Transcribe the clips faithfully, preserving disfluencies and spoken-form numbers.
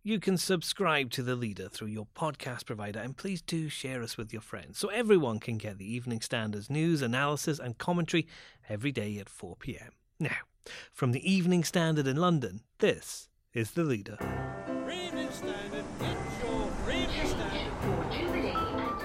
You can subscribe to The Leader through your podcast provider, and please do share us with your friends so everyone can get the Evening Standard's news, analysis and commentary every day at four p.m. Now, from the Evening Standard in London, this is The Leader. Evening Standard, it's your Evening Standard.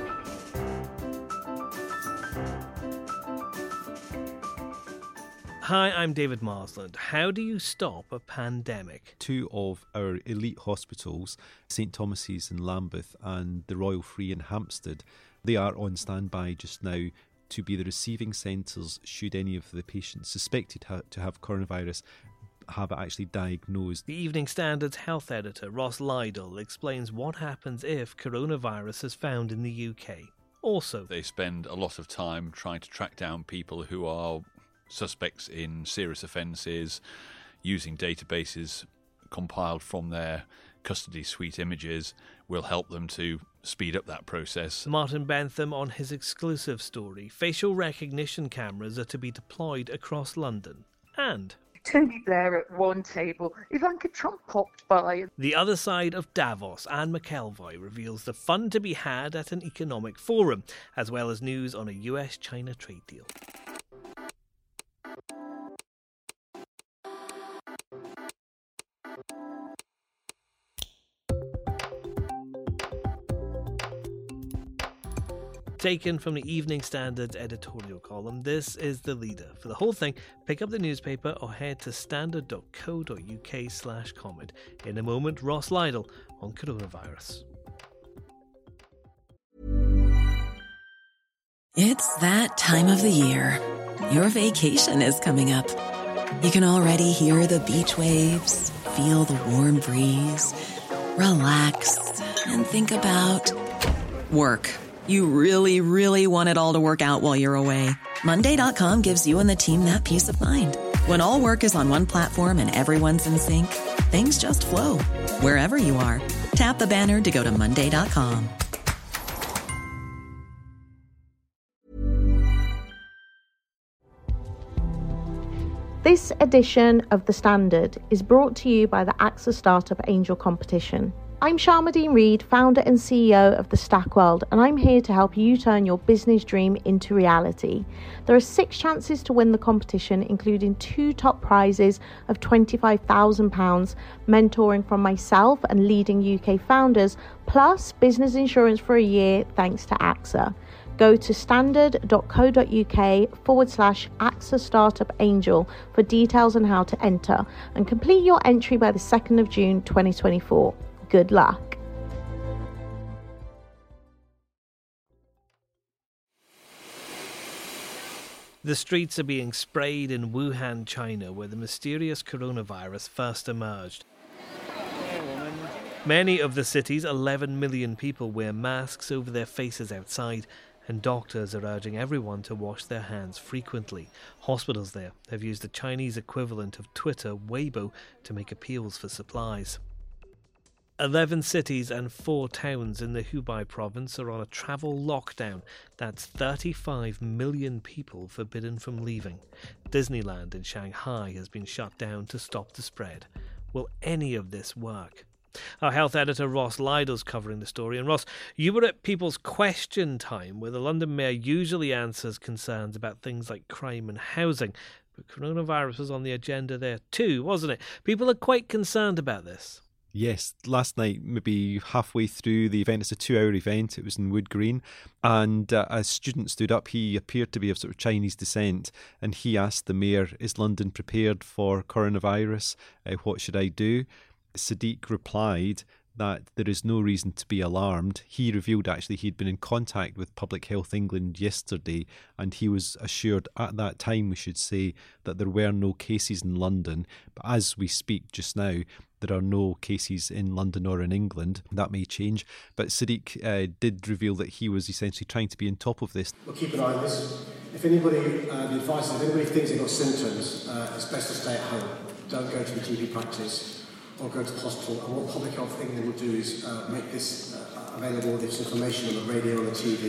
Hi, I'm David Marsland. How do you stop a pandemic? Two of our elite hospitals, St Thomas's in Lambeth and the Royal Free in Hampstead, they are on standby just now to be the receiving centres should any of the patients suspected ha- to have coronavirus have it actually diagnosed. The Evening Standard's health editor, Ross Lydall, explains what happens if coronavirus is found in the U K. Also, they spend a lot of time trying to track down people who are suspects in serious offences, using databases compiled from their custody suite images will help them to speed up that process. Martin Bentham on his exclusive story. Facial recognition cameras are to be deployed across London. And Tony Blair at one table, Ivanka Trump popped by. The other side of Davos, Anne McElvoy reveals the fun to be had at an economic forum, as well as news on a U S China trade deal. Taken from the Evening Standard's editorial column, this is The Leader. For the whole thing, pick up the newspaper or head to standard.co.uk slash comment. In a moment, Ross Lydall on coronavirus. It's that time of the year. Your vacation is coming up. You can already hear the beach waves, feel the warm breeze, relax, and think about work. You really, really want it all to work out while you're away. Monday dot com gives you and the team that peace of mind. When all work is on one platform and everyone's in sync, things just flow. Wherever you are, tap the banner to go to Monday dot com. This edition of The Standard is brought to you by the AXA Startup Angel Competition. I'm Sharmadean Reid, founder and C E O of The Stack World, and I'm here to help you turn your business dream into reality. There are six chances to win the competition, including two top prizes of twenty-five thousand pounds, mentoring from myself and leading U K founders, plus business insurance for a year thanks to AXA. Go to standard.co.uk forward slash AXA Startup Angel for details on how to enter, and complete your entry by the second of June twenty twenty-four. Good luck. The streets are being sprayed in Wuhan, China, where the mysterious coronavirus first emerged. Many of the city's eleven million people wear masks over their faces outside, and doctors are urging everyone to wash their hands frequently. Hospitals there have used the Chinese equivalent of Twitter, Weibo, to make appeals for supplies. Eleven cities and four towns in the Hubei province are on a travel lockdown. That's thirty-five million people forbidden from leaving. Disneyland in Shanghai has been shut down to stop the spread. Will any of this work? Our health editor Ross Lydall's covering the story. And Ross, you were at People's Question Time, where the London Mayor usually answers concerns about things like crime and housing. But coronavirus was on the agenda there too, wasn't it? People are quite concerned about this. Yes, last night, maybe halfway through the event, it's a two-hour event, it was in Wood Green, and uh, a student stood up. He appeared to be of sort of Chinese descent, and he asked the mayor, is London prepared for coronavirus? Uh, what should I do? Sadiq replied that there is no reason to be alarmed. He revealed actually he'd been in contact with Public Health England yesterday, and he was assured at that time, we should say, that there were no cases in London. But as we speak just now, there are no cases in London or in England. That may change. But Sadiq uh, did reveal that he was essentially trying to be on top of this. We'll keep an eye on this. If anybody, uh, the advice is if anybody thinks they've got symptoms, uh, it's best to stay at home. Don't go to the G P practice or go to the hospital. And what Public Health England will do is uh, make this uh, available, this information on the radio and the T V,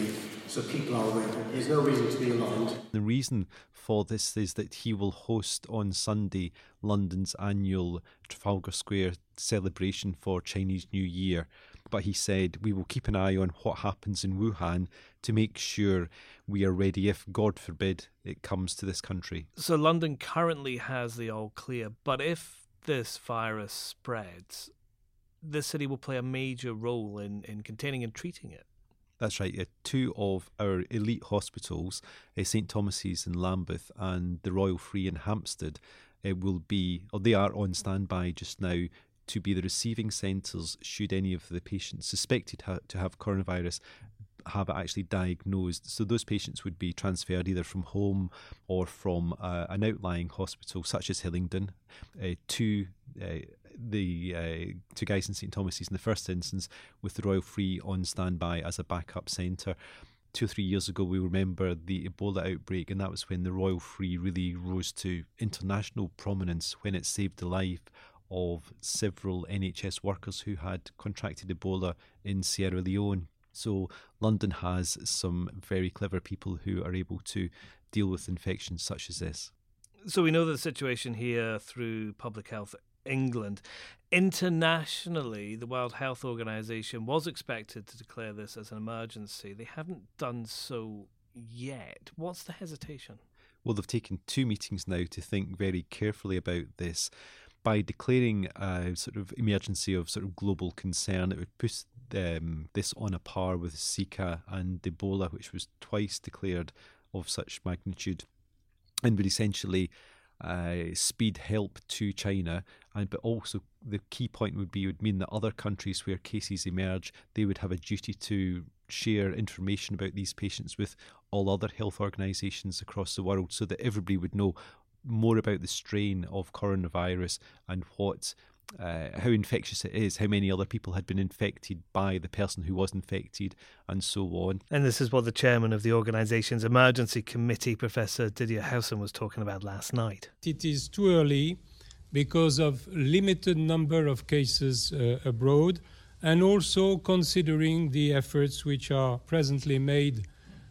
so people are aware. There's no reason to be alarmed. The reason for this is that he will host on Sunday London's annual Trafalgar Square celebration for Chinese New Year. But he said, we will keep an eye on what happens in Wuhan to make sure we are ready if, God forbid, it comes to this country. So London currently has the all clear, but if this virus spreads, the city will play a major role in, in containing and treating it. That's right. Uh, two of our elite hospitals, uh, St Thomas's in Lambeth and the Royal Free in Hampstead, uh, will be, or they are on standby just now to be the receiving centres should any of the patients suspected ha- to have coronavirus have it actually diagnosed. So those patients would be transferred either from home or from uh, an outlying hospital such as Hillingdon uh, to uh, the uh, to Guy's and St Thomas's in the first instance, with the Royal Free on standby as a backup centre. Two or three years ago, we remember the Ebola outbreak, and that was when the Royal Free really rose to international prominence when it saved the life of several N H S workers who had contracted Ebola in Sierra Leone. So London has some very clever people who are able to deal with infections such as this. So we know the situation here through Public Health England. Internationally, the World Health Organization was expected to declare this as an emergency. They haven't done so yet. What's the hesitation? Well, they've taken two meetings now to think very carefully about this. By declaring a sort of emergency of sort of global concern, it would put um, this on a par with Zika and Ebola, which was twice declared of such magnitude, and would essentially uh, speed help to China. And but also the key point would be would mean that other countries where cases emerge, they would have a duty to share information about these patients with all other health organisations across the world, so that everybody would know more about the strain of coronavirus and what, uh, how infectious it is, how many other people had been infected by the person who was infected, and so on. And this is what the chairman of the organisation's emergency committee, Professor Didier Howson, was talking about last night. It is too early because of limited number of cases uh, abroad, and also considering the efforts which are presently made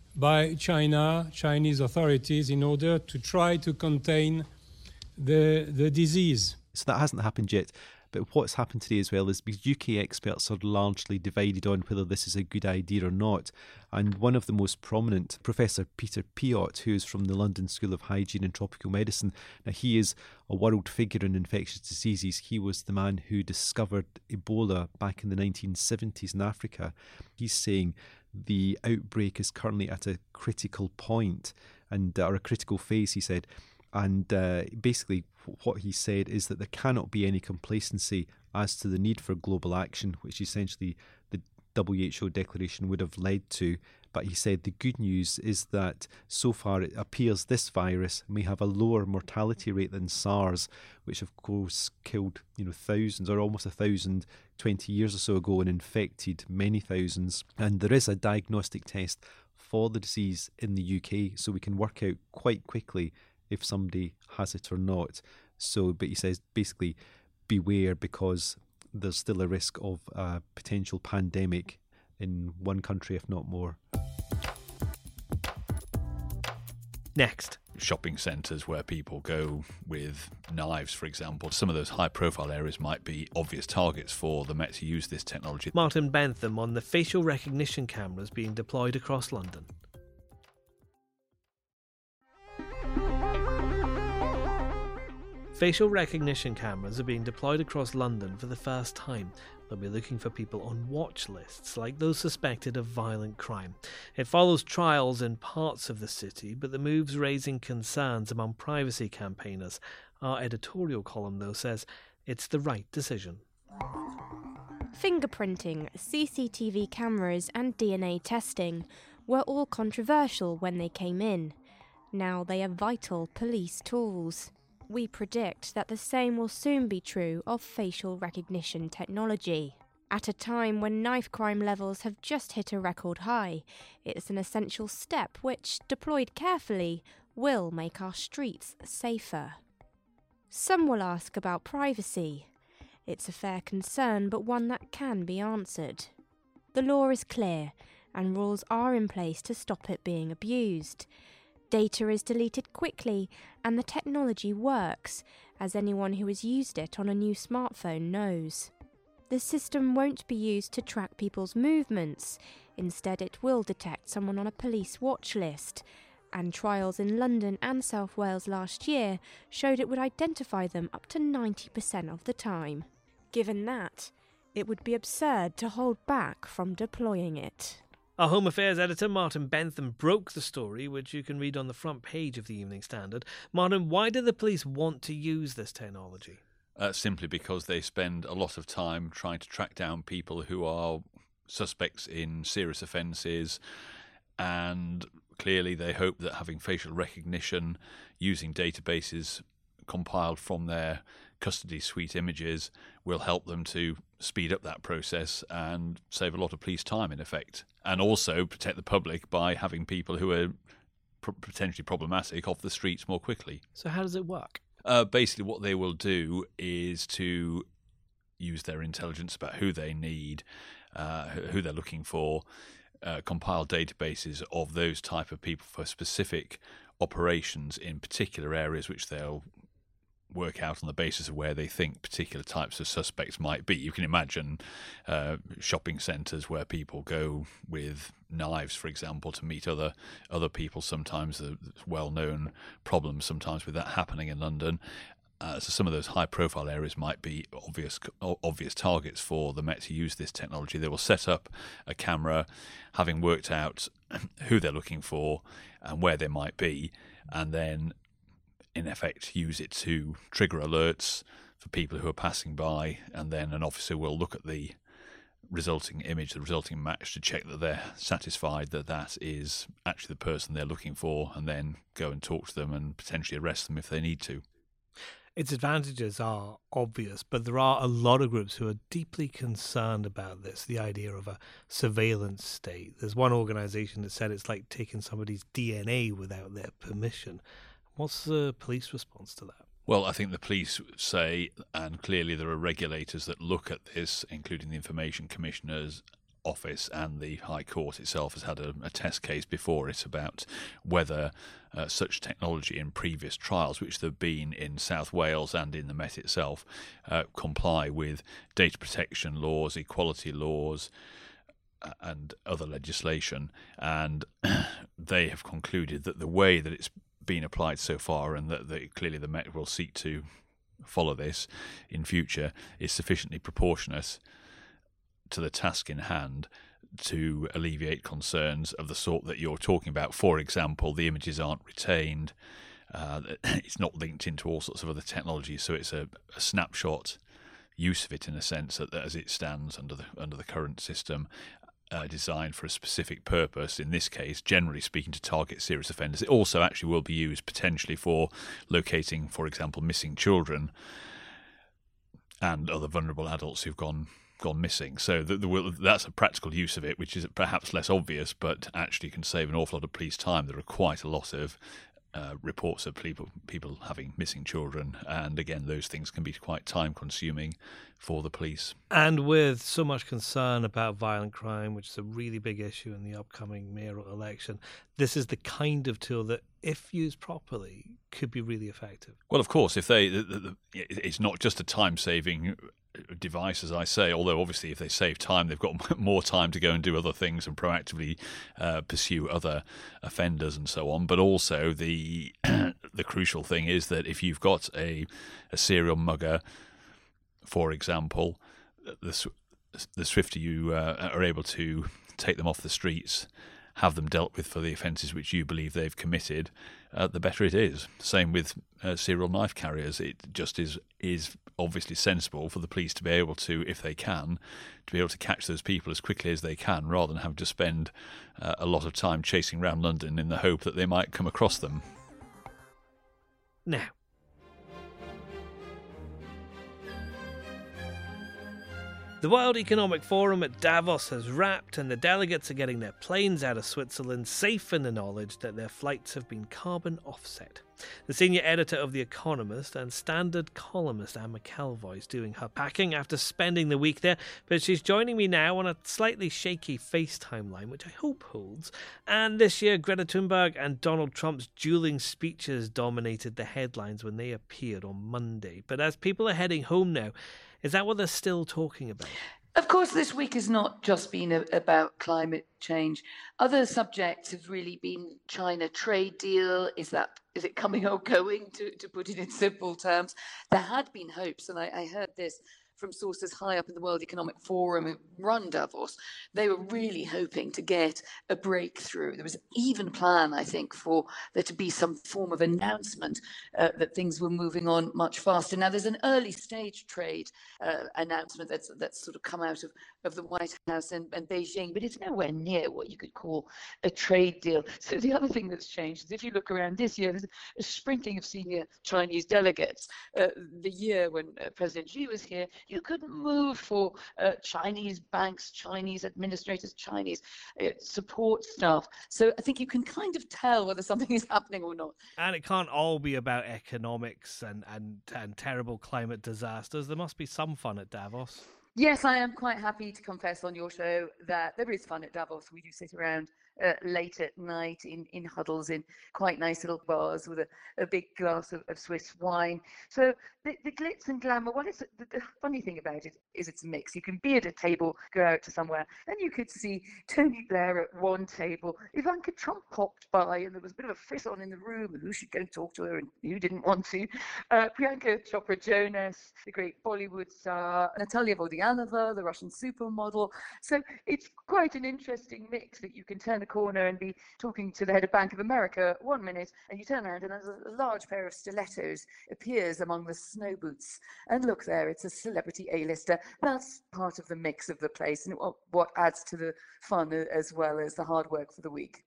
by China, Chinese authorities, in order to try to contain the the disease. So that hasn't happened yet. But what's happened today as well is because U K experts are largely divided on whether this is a good idea or not. And one of the most prominent, Professor Peter Piot, who is from the London School of Hygiene and Tropical Medicine, now he is a world figure in infectious diseases. He was the man who discovered Ebola back in the nineteen seventies in Africa. He's saying the outbreak is currently at a critical point, and or a critical phase, he said. And uh, basically what he said is that there cannot be any complacency as to the need for global action, which essentially the W H O declaration would have led to. But he said the good news is that so far it appears this virus may have a lower mortality rate than SARS, which of course killed, you know, thousands or almost a thousand twenty years or so ago and infected many thousands. And there is a diagnostic test for the disease in the U K, so we can work out quite quickly if somebody has it or not. So, but he says basically beware, because there's still a risk of a potential pandemic in one country, if not more. Next. Shopping centres where people go with knives, for example. Some of those high-profile areas might be obvious targets for the Met to use this technology. Martin Bentham on the facial recognition cameras being deployed across London. Facial recognition cameras are being deployed across London for the first time. They'll be looking for people on watch lists, like those suspected of violent crime. It follows trials in parts of the city, but the move's raising concerns among privacy campaigners. Our editorial column, though, says it's the right decision. Fingerprinting, C C T V cameras and D N A testing were all controversial when they came in. Now they are vital police tools. We predict that the same will soon be true of facial recognition technology. At a time when knife crime levels have just hit a record high, it's an essential step which, deployed carefully, will make our streets safer. Some will ask about privacy. It's a fair concern, but one that can be answered. The law is clear, and rules are in place to stop it being abused. Data is deleted quickly, and the technology works, as anyone who has used it on a new smartphone knows. The system won't be used to track people's movements. Instead, it will detect someone on a police watch list, and trials in London and South Wales last year showed it would identify them up to ninety percent of the time. Given that, it would be absurd to hold back from deploying it. Our Home Affairs editor, Martin Bentham, broke the story, which you can read on the front page of the Evening Standard. Martin, why do the police want to use this technology? Uh, simply because they spend a lot of time trying to track down people who are suspects in serious offences, and clearly they hope that having facial recognition, using databases compiled from their custody suite images, will help them to speed up that process and save a lot of police time, in effect, and also protect the public by having people who are pr- potentially problematic off the streets more quickly. So how does it work? Uh, basically, what they will do is to use their intelligence about who they need, uh, who they're looking for, uh, compile databases of those type of people for specific operations in particular areas, which they'll work out on the basis of where they think particular types of suspects might be. You can imagine uh, shopping centres where people go with knives, for example, to meet other other people. Sometimes there's well-known problems sometimes with that happening in London. Uh, so some of those high-profile areas might be obvious obvious targets for the Met to use this technology. They will set up a camera, having worked out who they're looking for and where they might be, and then in effect use it to trigger alerts for people who are passing by, and then an officer will look at the resulting image, the resulting match, to check that they're satisfied that that is actually the person they're looking for, and then go and talk to them and potentially arrest them if they need to. Its advantages are obvious, but there are a lot of groups who are deeply concerned about this, the idea of a surveillance state. There's one organisation that said it's like taking somebody's D N A without their permission. What's the police response to that? Well, I think the police say, and clearly there are regulators that look at this, including the Information Commissioner's Office, and the High Court itself has had a, a test case before it about whether uh, such technology in previous trials, which there have been in South Wales and in the Met itself, uh, comply with data protection laws, equality laws, uh, and other legislation. And they have concluded that the way that it's been applied so far, and that, that clearly the Met will seek to follow this in future, is sufficiently proportionate to the task in hand to alleviate concerns of the sort that you're talking about. For example, the images aren't retained, uh, it's not linked into all sorts of other technologies, so it's a, a snapshot use of it in a sense that, that as it stands under the under the current system, Uh, designed for a specific purpose, in this case, generally speaking, to target serious offenders. It also actually will be used potentially for locating, for example, missing children and other vulnerable adults who've gone gone missing. So the, the, that's a practical use of it, which is perhaps less obvious, but actually can save an awful lot of police time. There are quite a lot of Uh, reports of people people having missing children, and again, those things can be quite time consuming for the police. And with so much concern about violent crime, which is a really big issue in the upcoming mayoral election, this is the kind of tool that, if used properly, could be really effective. Well, of course, if they the, the, it's not just a time-saving device, as I say, although obviously if they save time, they've got more time to go and do other things and proactively uh, pursue other offenders and so on. But also the the crucial thing is that if you've got a, a serial mugger, for example, the, the swifter you uh, are able to take them off the streets, have them dealt with for the offences which you believe they've committed, uh, the better it is. Same with uh, serial knife carriers. It just is is obviously sensible for the police to be able to, if they can, to be able to catch those people as quickly as they can, rather than have to spend uh, a lot of time chasing around London in the hope that they might come across them. Now, The World Economic Forum at Davos has wrapped, and the delegates are getting their planes out of Switzerland safe in the knowledge that their flights have been carbon offset. The senior editor of The Economist and Standard columnist Anne McElvoy is doing her packing after spending the week there, but she's joining me now on a slightly shaky FaceTime line, which I hope holds. And this year, Greta Thunberg and Donald Trump's dueling speeches dominated the headlines when they appeared on Monday. But as people are heading home now, is that what they're still talking about? Of course, this week has not just been a, about climate change. Other subjects have really been China trade deal. Is that is it coming or going, to, to put it in simple terms? There had been hopes, and I, I heard this from sources high up in the World Economic Forum who run Davos. They were really hoping to get a breakthrough. There was an even plan, I think, for there to be some form of announcement uh, that things were moving on much faster. Now, there's an early stage trade uh, announcement that's that's sort of come out of, of the White House and, and Beijing, but it's nowhere near what you could call a trade deal. So the other thing that's changed is if you look around this year, there's a sprinting of senior Chinese delegates. Uh, the year when uh, President Xi was here, you couldn't move for uh, Chinese banks, Chinese administrators, Chinese uh, support staff. So I think you can kind of tell whether something is happening or not. And it can't all be about economics and, and, and terrible climate disasters. There must be some fun at Davos. Yes, I am quite happy to confess on your show that there is fun at Davos. We do sit around uh, late at night in, in huddles in quite nice little bars with a, a big glass of, of Swiss wine. So the, the glitz and glamour, what is it, the, the funny thing about it is it's a mix. You can be at a table, go out to somewhere, and you could see Tony Blair at one table. Ivanka Trump popped by and there was a bit of a frisson in the room and who should go and talk to her and who didn't want to. Uh, Priyanka Chopra Jonas, the great Bollywood star, Natalia Vodianova, the Russian supermodel. So it's quite an interesting mix that you can turn the corner and be talking to the head of Bank of America one minute, and you turn around and there's a large pair of stilettos appears among the snow boots. And look there, it's a celebrity A-lister. That's part of the mix of the place and what adds to the fun as well as the hard work for the week.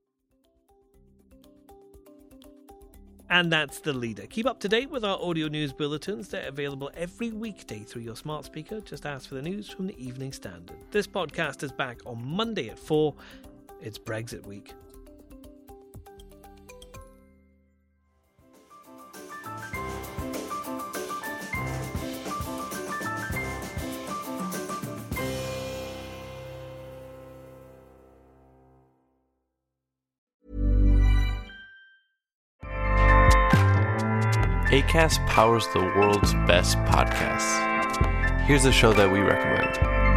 And that's The Leader. Keep up to date with our audio news bulletins. They're available every weekday through your smart speaker. Just ask for the news from the Evening Standard. This podcast is back on Monday at four. It's Brexit week. Acast powers the world's best podcasts. Here's a show that we recommend.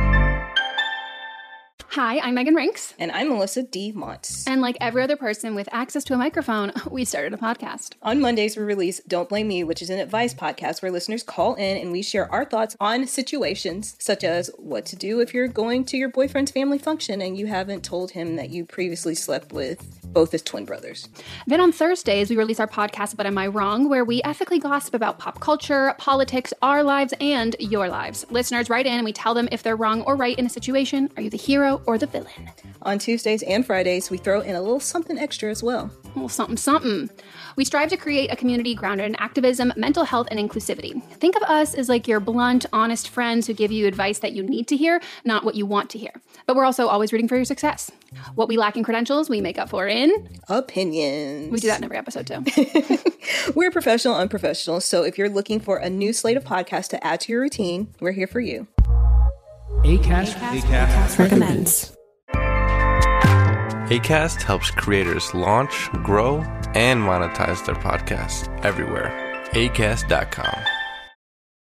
Hi, I'm Megan Rinks. And I'm Melissa D. Montz. And like every other person with access to a microphone, we started a podcast. On Mondays, we release Don't Blame Me, which is an advice podcast where listeners call in and we share our thoughts on situations such as what to do if you're going to your boyfriend's family function and you haven't told him that you previously slept with both his twin brothers. Then on Thursdays, we release our podcast, But Am I Wrong?, where we ethically gossip about pop culture, politics, our lives, and your lives. Listeners write in and we tell them if they're wrong or right in a situation. Are you the hero or the villain? On Tuesdays and Fridays, we throw in a little something extra as well. A little something, something. We strive to create a community grounded in activism, mental health, and inclusivity. Think of us as like your blunt, honest friends who give you advice that you need to hear, not what you want to hear. But we're also always rooting for your success. What we lack in credentials, we make up for in... opinions. We do that in every episode, too. We're professional, unprofessional, so if you're looking for a new slate of podcasts to add to your routine, we're here for you. Acast, Acast, Acast recommends. Acast helps creators launch, grow, and monetize their podcasts everywhere. Acast dot com.